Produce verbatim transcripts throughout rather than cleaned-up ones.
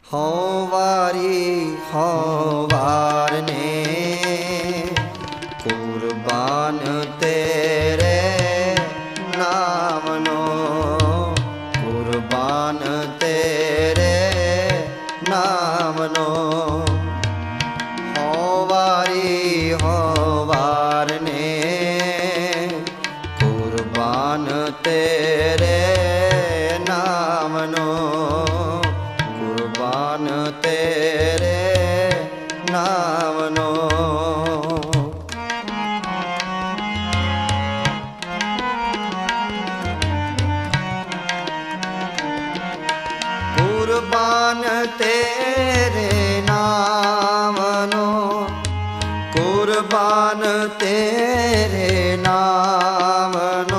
हौं वारी हौं वारने कुर्बान तेरे नाम नो, कुर्बान तेरे नाम नो। हौं वारी हौं वारने कुर्बान तेरे नाम नो, कुर्बान तेरे नाम नो। कुर्बान तेरे नाम नो, कुर्बान तेरे नाम नो।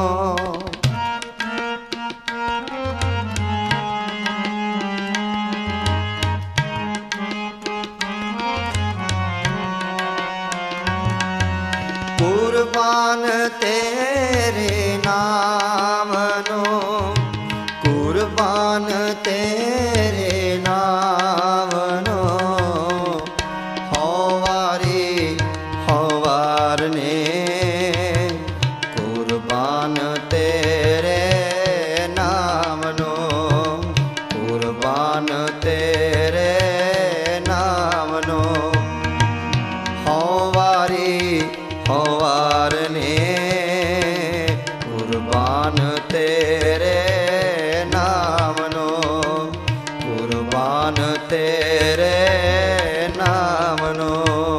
कुर्बान तेरे नाम नो, कुर्बान तेरे नाम नो। हौं वारी हौं वारने कुर्बान तेरे नाम नो, कुर्बान तेरे नाम नो। हौं वारी हौं वारने कुर्बान तेरे नाम नो, कुर्बान तेरे नाम नो।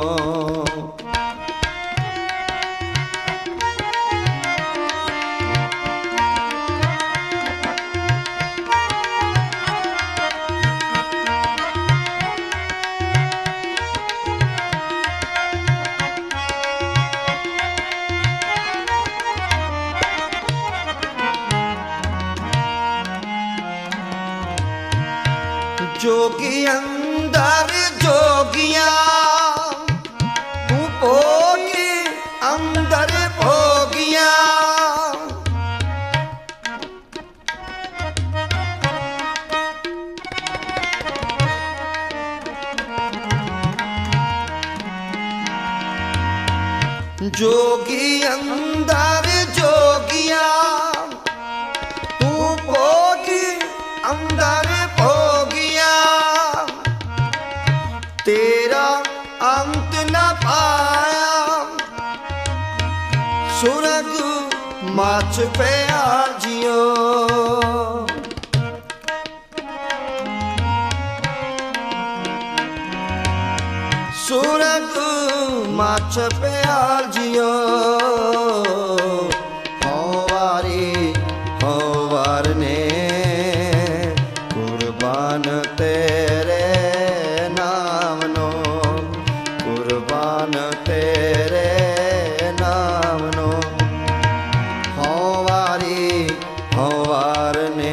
जोगी अंदर जोगिया तू भोगी अंदर भोगिया। जोगी अंदर जोगिया तू भोगी अंदर भोगिया। तेरा अंत न पाया सुरग माच पे आजियो। सुरग माच पे आजियो। हौं वारी हौं वारने कुर्बान तेरे नाम नो, कुर्बान तेरे नाम नो। हौं वारी हौं वारने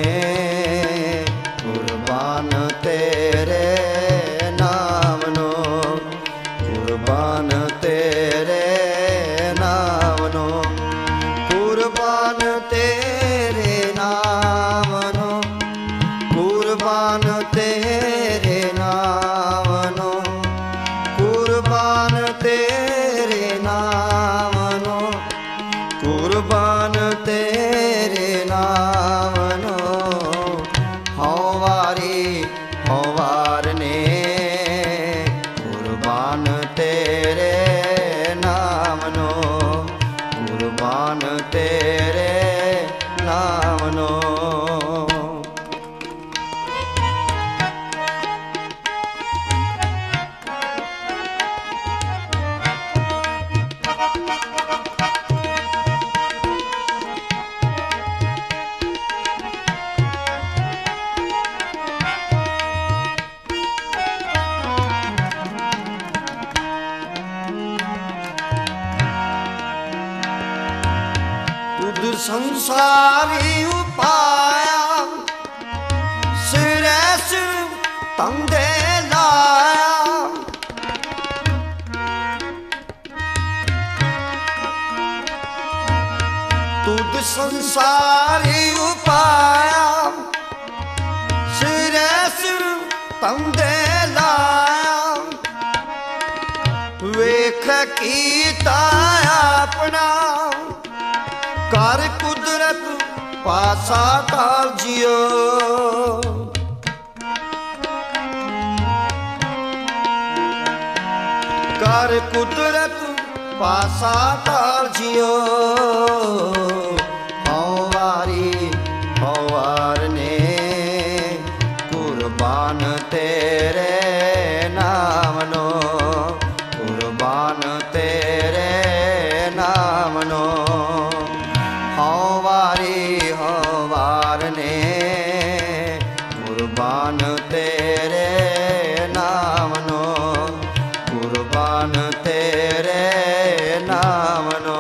कुर्बान तेरे नाम नो, कुर्बान तेरे नाम नो। कुर्बान तेरे नाम नो, कुर्बान तेरे नाम नो, कुर्बान तेरे नाम नो, कुर्बान तेरे नाम नो। हौं वारी हौं वारने कुर्बान तेरे नाम नो, कुर्बान तेरे नाम नो। तुद संसारी उपाया सिरै सिर तंदे लाया। तुद संसारी उपाया सिरै सिर ਤੰਦੇ ਲਾਇਆ, ਵੇਖ ਕੀਤਾ ਆਪਣਾ, ਕਰ ਕੁਦਰਤ ਪਾਸਾ ਟਾਲ ਜਿਓ। ਕਰ ਕੁਦਰਤ ਪਾਸਾ ਟਾਲ ਜਿਓ। ਹਉ ਵਾਰੀ ਹਉ ਵਾਰ ਨੇ, ਕੁਰਬਾਨ ਤੇਰੇ ਨਾਮ ਨੋ, ਕੁਰਬਾਨ ਤੇਰੇ ਨਾਮ ਨੋ। ਹਉ ਵਾਰੀ ਹਉ ਵਾਰ ਨੇ, ਕੁਰਬਾਨ ਤੇਰੇ ਨਾਮ ਨੋ, ਕੁਰਬਾਨ ਤੇਰੇ ਨਾਮ ਨੋ।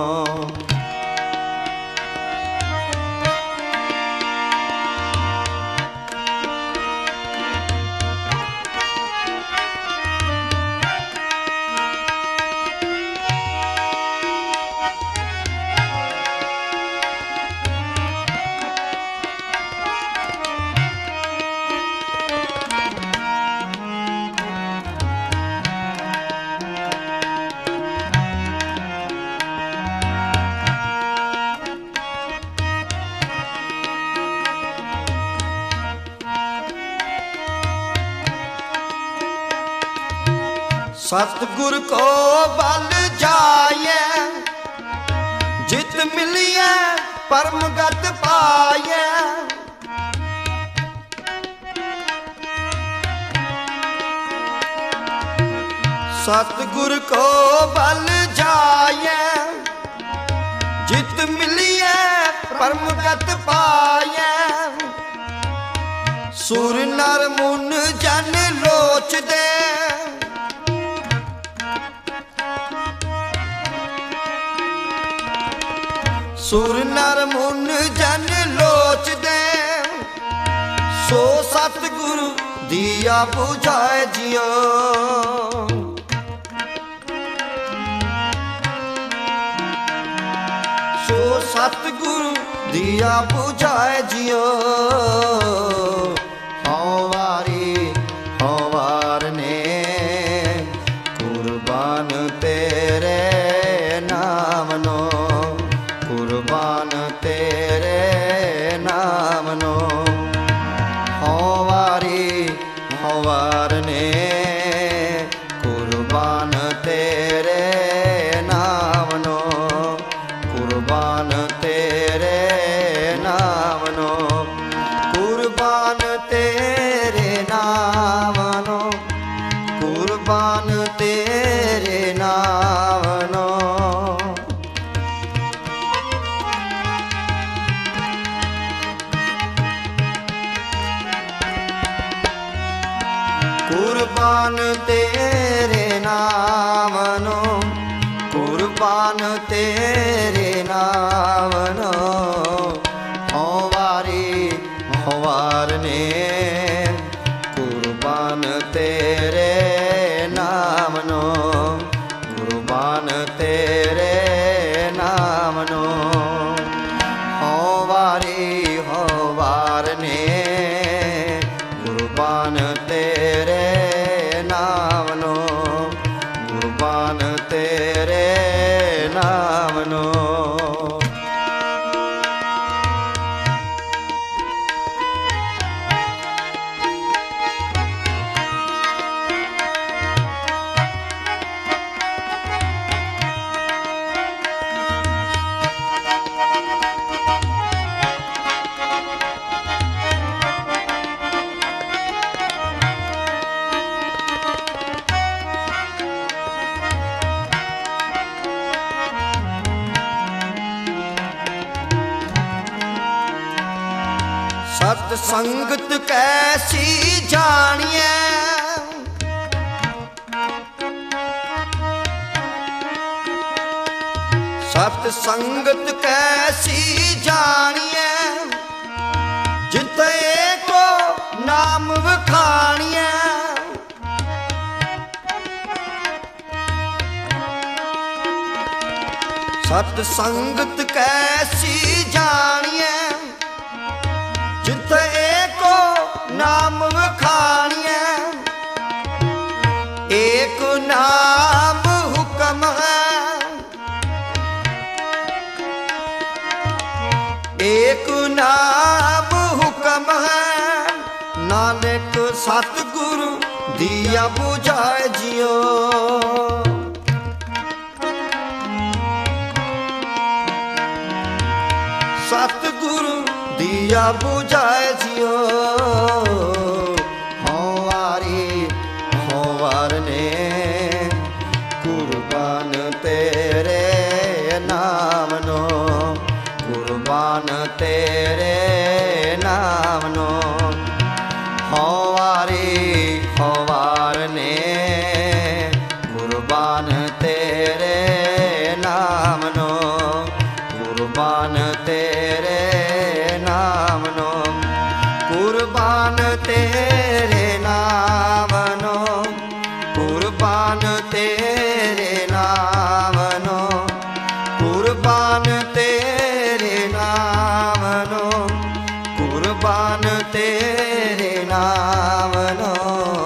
सतगुर को बल जाए, जित मिलिए परम गत पाए। सतगुर को बल जाए, जित मिलिए परम गत पाए। सुर नर मुन जन लोच दे, सुर नर मुन जन लोच दे। सो सतगुरु दिया बुझाए जियो। सो सतगुरु दिया बुझाए जियो। हौ वारी हौ वार ने, कुर्बान तेरे नाम नो, कुर्बान तेरे नाम नो। हौ वारी हौ वार ने, कुर्बान तेरे नाम नो, कुर्बान तेरे नाम नो, कुर्बान तेरे नाम नो, कुर्बान तेरे नाम नो। कुर्बान तेरे नाम नो, कुर्बान तेरे नाम नो। हौ वारी हौ वार ने, कुर्बान तेरे नाम नो, कुर्बान तेरे नाम नो। हौ वारी हौ वार ने, कुर्बान तेरे नाम नो, कुर्बान तेरे नाम नो। सत संगत कैसी जानिए, सत संगत कैसी जानिए। जिते को नाम वखानिए, सत संगत कैसी जानिए। जिथे को नाम वखानिए, ਨਾਨਕ ਸਤਿਗੁਰੂ ਦੀਆ 부ਝਾਏ ਜਿਉ। ਸਤਿਗੁਰੂ ਦੀਆ 부ਝਾਏ ਜਿਉ। ਹਉ ਵਾਰੀ ਹਉ ਵਾਰ ਨੇ ਕੁਰਬਾਨ ਤੇਰੇ ਨਾਮ ਨੂੰ, ਕੁਰਬਾਨ ਤੇਰੇ ਨਾਮ ਨੂੰ। ਹਉ ਵਾਰੀ ਹਉ ਵਾਰ ਨੇ ਕੁਰਬਾਨ ਤੇਰੇ ਨਾਮ ਨੂੰ, ਕੁਰਬਾਨ ਤੇਰੇ ਨਾਮ ਨੂੰ, ਕੁਰਬਾਨ ਤੇਰੇ ਨਾਮ ਨੂੰ, ਕੁਰਬਾਨ ਤੇਰੇ ਨਾਮ ਨੂੰ, ਕੁਰਬਾਨ ਤੇਰੇ ਨਾਮ ਨੂੰ, ਕੁਰਬਾਨ ਤੇਰੇ ਨਾਮ ਨੂੰ।